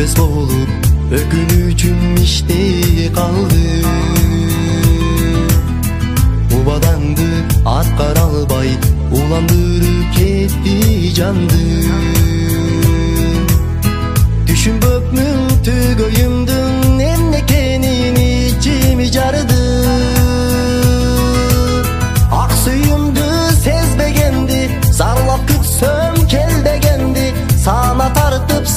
жетпес болуп өкүнүчүм иште калды. Убадаңды аткара албай уландырып кетти жанды. Түшүнбөпмүн түгөйүмдүн эмне экенин, ичими жарды. Ак сүйүмдү сезбегенди, зарлап күтсөм келбегенди, сана тартып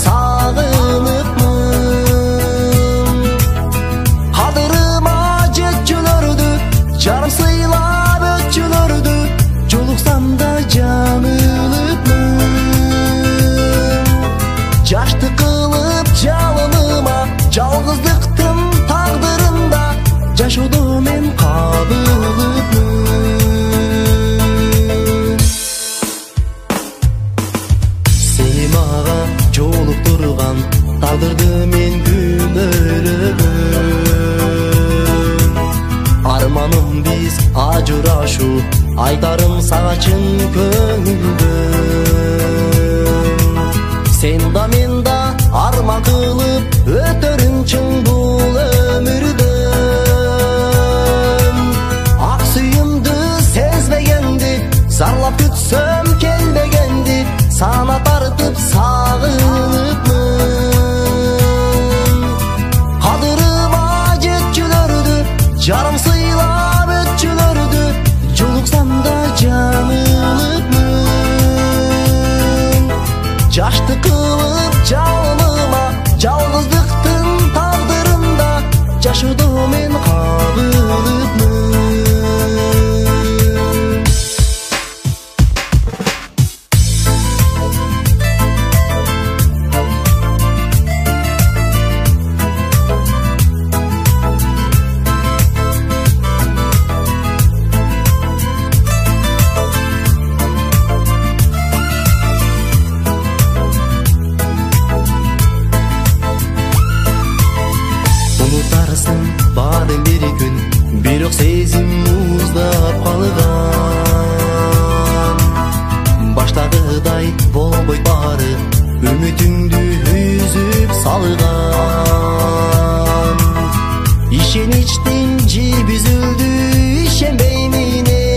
сагыныпмын. Кадырыма жетчүлөрдү, жарым сыйлап өтчүлөрдү, жолуксам да жаңылыпмын. Жашты кылып жалыныма, жалгыздыктын тагдырында жашоодо мен кабылыпмын. Сени мага жолуктурган тагдырды мен күнөөлөгөм. Арманым биз ажырашуу, айтарым сага чын көңүлдөн. Сен да мен да арман кылып өтөрүн чың бул өмүрдөн. Ак сүйүмдү сезбегенди, зарлап күтсөм келбегенди, сана тартып сагыныпмын. Кадырыма жетчүлөрдү, жарым сыйлап өтчүлөрдү, жолуксам да жаңылыпмын. Жашты кылып жалыныма, жалгыздыктын тагдырында жашоодо мен кабылыпмын. Унутарсың баарын бир күн, бирок сезим муздап калган. Баштагыдай болбойт баары, үмүтүңдү үзүп салган. Ишеничтин жиби үзүлдү, ишенбеймин